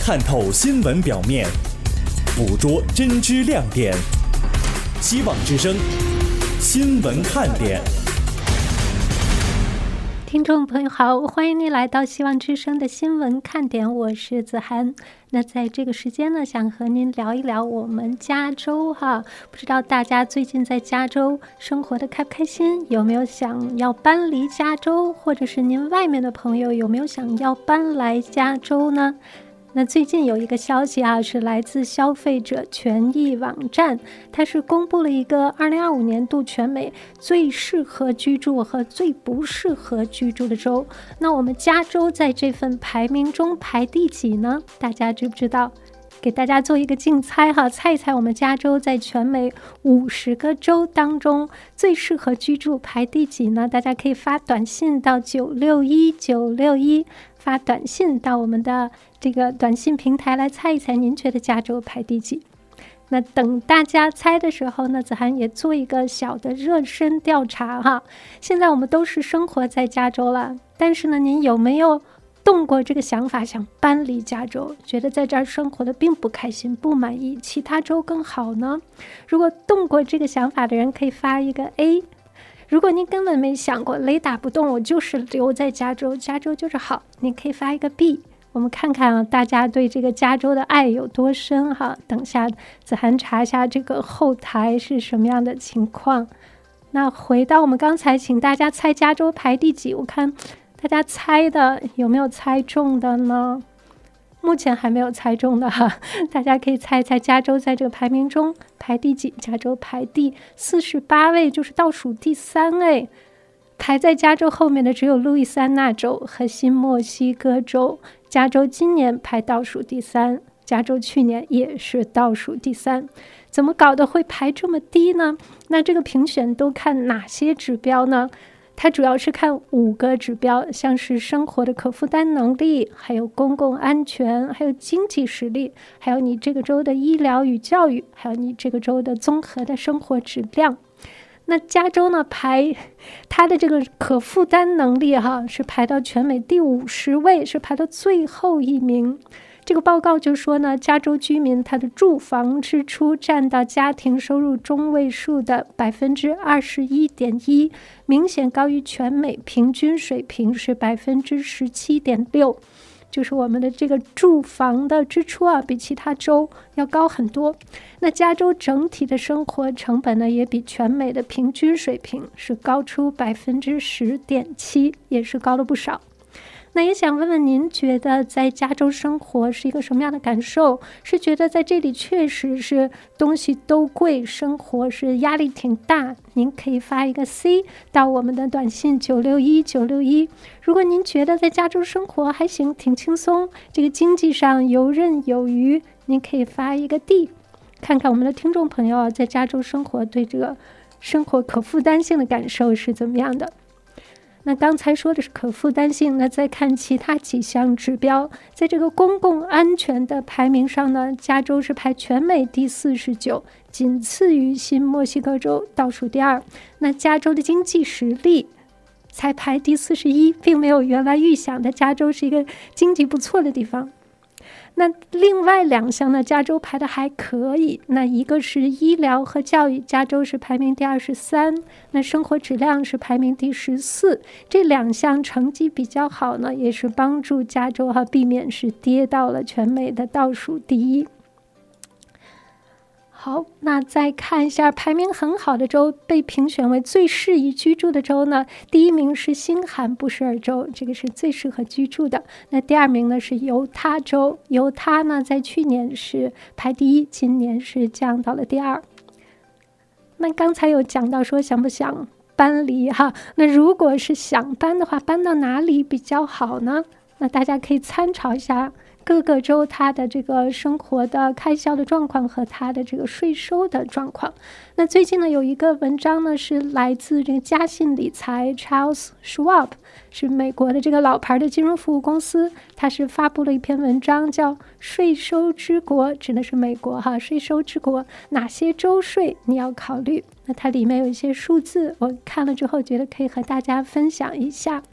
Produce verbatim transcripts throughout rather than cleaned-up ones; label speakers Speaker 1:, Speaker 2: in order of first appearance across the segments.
Speaker 1: 看透新闻表面，捕捉真知亮点。希望之声新闻看点。
Speaker 2: 听众朋友好，欢迎您来到希望之声的新闻看点，我是子涵。那在这个时间呢，想和您聊一聊我们加州哈，不知道大家最近在加州生活的开不开心，有没有想要搬离加州，或者是您外面的朋友有没有想要搬来加州呢？那最近有一个消息啊，是来自消费者权益网站，它是公布了一个二零二五年度全美最适合居住和最不适合居住的州。那我们加州在这份排名中排第几呢？大家知不知道？给大家做一个竞猜哈，猜一猜我们加州在全美五十个州当中最适合居住排第几呢？大家可以发短信到九六一九六一，发短信到我们的这个短信平台来猜一猜，您觉得加州排第几？那等大家猜的时候呢，子涵也做一个小的热身调查哈。现在我们都是生活在加州了，但是呢，您有没有动过这个想法，想搬离加州，觉得在这儿生活的并不开心，不满意，其他州更好呢？如果动过这个想法的人可以发一个 A， 如果您根本没想过，雷打不动，我就是留在加州，加州就是好，你可以发一个 B。 我们看看啊，大家对这个加州的爱有多深哈。等下子涵查一下这个后台是什么样的情况。那回到我们刚才请大家猜加州排第几，我看大家猜的有没有猜中的呢？目前还没有猜中的哈，大家可以猜一猜加州在这个排名中排第几。加州排第四十八位，就是倒数第三位。排在加州后面的只有路易斯安那州和新墨西哥州。加州今年排倒数第三，加州去年也是倒数第三。怎么搞的会排这么低呢？那这个评选都看哪些指标呢？它主要是看五个指标，像是生活的可负担能力，还有公共安全，还有经济实力，还有你这个州的医疗与教育，还有你这个州的综合的生活质量。那加州呢，排它的这个可负担能力哈，是排到全美第五十位，是排到最后一名。这个报告就说呢，加州居民他的住房支出占到家庭收入中位数的百分之二十一点一，明显高于全美平均水平是百分之十七点六。就是我们的这个住房的支出啊，比其他州要高很多。那加州整体的生活成本呢，也比全美的平均水平是高出百分之十点七，也是高了不少。那也想问问您，觉得在加州生活是一个什么样的感受？是觉得在这里确实是东西都贵，生活是压力挺大？您可以发一个 C 到我们的短信九六一九六一。如果您觉得在加州生活还行，挺轻松，这个经济上游刃有余，您可以发一个 D， 看看我们的听众朋友在加州生活对这个生活可负担性的感受是怎么样的。那刚才说的是可负担性，那再看其他几项指标，在这个公共安全的排名上呢，加州是排全美第四十九，仅次于新墨西哥州，倒数第二。那加州的经济实力才排第四十一，并没有原来预想的加州是一个经济不错的地方。那另外两项呢，加州排的还可以。那一个是医疗和教育，加州是排名第二十三，那生活质量是排名第十四。这两项成绩比较好呢，也是帮助加州哈避免是跌到了全美的倒数第一。好，那再看一下排名很好的州，被评选为最适宜居住的州呢，第一名是新罕布什尔州，这个是最适合居住的。那第二名呢是犹他州，犹他呢在去年是排第一，今年是降到了第二。那刚才有讲到说想不想搬离哈，那如果是想搬的话，搬到哪里比较好呢？那大家可以参考一下各个州它的这个生活的开销的状况和它的这个税收的状况。那最近呢有一个文章呢是来自这个嘉信理财 Charles Schwab， 是美国的这个老牌的金融服务公司，它是发布了一篇文章叫税收之国，指的是美国哈，税收之国哪些州税你要考虑。那它里面有一些数字，我看了之后觉得可以和大家分享一下。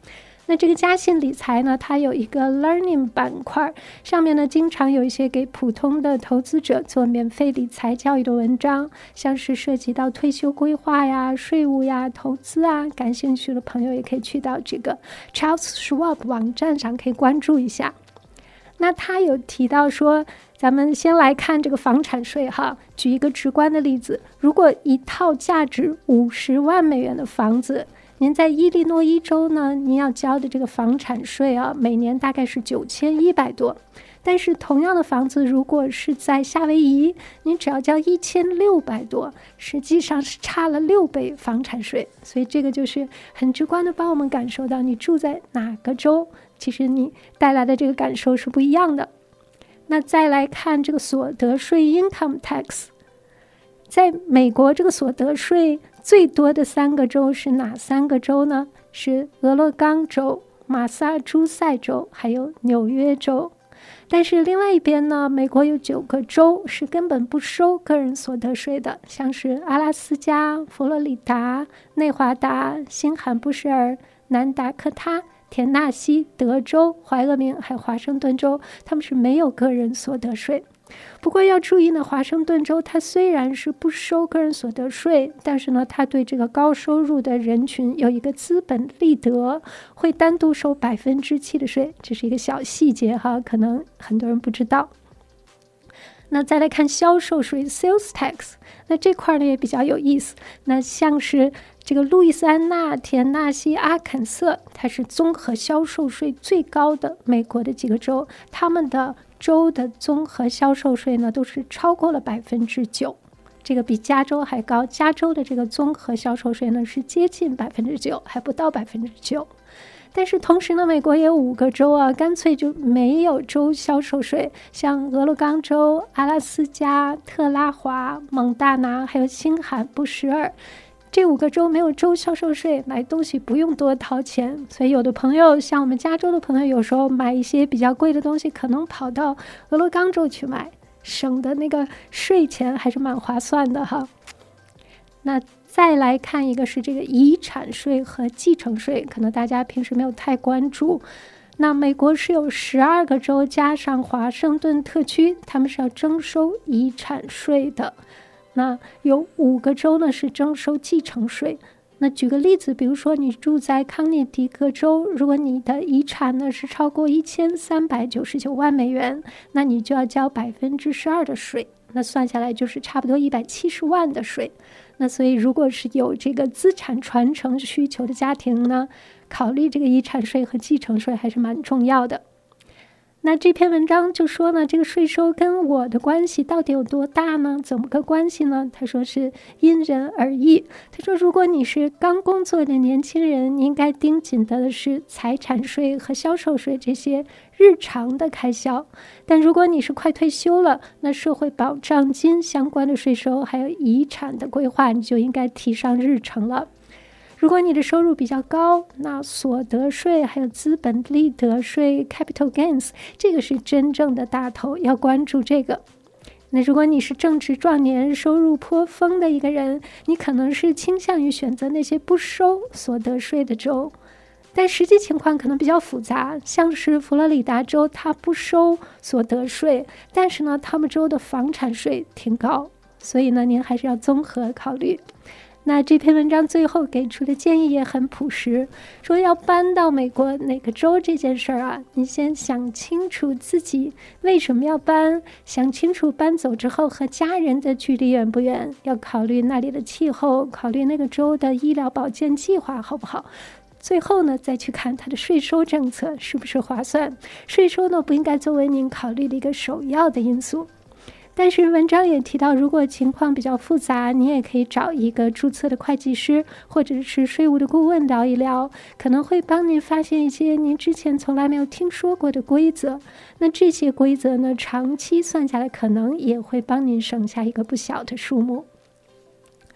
Speaker 2: 那这个嘉信理财呢，它有一个 learning 板块，上面呢经常有一些给普通的投资者做免费理财教育的文章，像是涉及到退休规划呀、税务呀、投资啊，感兴趣的朋友也可以去到这个 Charles Schwab 网站上可以关注一下。那他有提到说，咱们先来看这个房产税哈，举一个直观的例子，如果一套价值五十万美元的房子，您在伊利诺伊州呢，您要交的这个房产税啊，每年大概是九千一百多。但是同样的房子，如果是在夏威夷，您只要交一千六百多，实际上是差了六倍房产税。所以这个就是很直观的帮我们感受到，你住在哪个州，其实你带来的这个感受是不一样的。那再来看这个所得税 income tax， 在美国这个所得税最多的三个州是哪三个州呢？是俄勒冈州、马萨诸塞州还有纽约州。但是另外一边呢，美国有九个州是根本不收个人所得税的，像是阿拉斯加、佛罗里达、内华达、新罕布什尔、南达科他、田纳西、德州、怀俄明还有华盛顿州，他们是没有个人所得税。不过要注意呢，华盛顿州它虽然是不收个人所得税，但是呢，它对这个高收入的人群有一个资本利得，会单独收百分之七的税，这是一个小细节哈，可能很多人不知道。那再来看销售税 sales tax， 那这块呢也比较有意思。那像是这个路易斯安那、田纳西、阿肯色，它是综合销售税最高的美国的几个州，他们的州的综合销售税呢都是超过了百分之九，这个比加州还高。加州的这个综合销售税呢是接近百分之九，还不到百分之九。但是同时呢，美国也有五个州啊，干脆就没有州销售税，像俄勒冈州、阿拉斯加、特拉华、蒙大拿还有新罕布什尔，这五个州没有州销售税，买东西不用多掏钱。所以有的朋友，像我们加州的朋友，有时候买一些比较贵的东西，可能跑到俄勒冈州去买，省的那个税钱还是蛮划算的哈。那再来看一个是这个遗产税和继承税，可能大家平时没有太关注。那美国是有十二个州加上华盛顿特区，他们是要征收遗产税的。那有五个州呢是征收继承税。那举个例子，比如说你住在康涅狄格州，如果你的遗产呢是超过一千三百九十九万美元，那你就要交百分之十二的税，那算下来就是差不多一百七十万的税。那所以如果是有这个资产传承需求的家庭呢，考虑这个遗产税和继承税还是蛮重要的。那这篇文章就说呢，这个税收跟我的关系到底有多大呢？怎么个关系呢？他说是因人而异。他说，如果你是刚工作的年轻人，你应该盯紧的是财产税和销售税这些日常的开销。但如果你是快退休了，那社会保障金相关的税收还有遗产的规划，你就应该提上日程了。如果你的收入比较高，那所得税还有资本利得税 capital gains 这个是真正的大头，要关注这个。那如果你是正值壮年，收入颇丰的一个人，你可能是倾向于选择那些不收所得税的州，但实际情况可能比较复杂，像是佛罗里达州它不收所得税，但是呢他们州的房产税挺高，所以呢您还是要综合考虑。那这篇文章最后给出的建议也很朴实，说要搬到美国哪个州这件事儿啊，你先想清楚自己为什么要搬，想清楚搬走之后和家人的距离远不远，要考虑那里的气候，考虑那个州的医疗保健计划好不好，最后呢再去看它的税收政策是不是划算。税收呢不应该作为您考虑的一个首要的因素。但是文章也提到，如果情况比较复杂，你也可以找一个注册的会计师或者是税务的顾问聊一聊，可能会帮您发现一些您之前从来没有听说过的规则。那这些规则呢，长期算下来可能也会帮您省下一个不小的数目。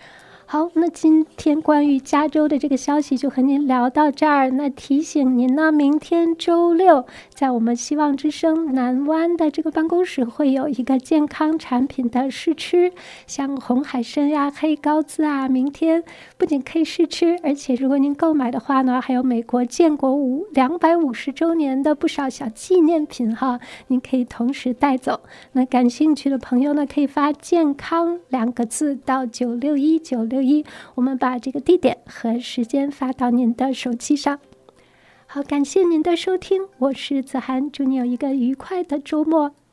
Speaker 2: 好，那今天关于加州的这个消息就和您聊到这儿。那提醒您呢，明天周六在我们希望之声南湾的这个办公室会有一个健康产品的试吃，像红海参呀、黑高滋啊，明天不仅可以试吃，而且如果您购买的话呢，还有美国建国五两百五十周年的不少小纪念品哈，您可以同时带走。那感兴趣的朋友呢，可以发健康两个字到九六一九六一，我们把这个地点和时间发到您的手机上。好，感谢您的收听，我是子涵，祝你有一个愉快的周末。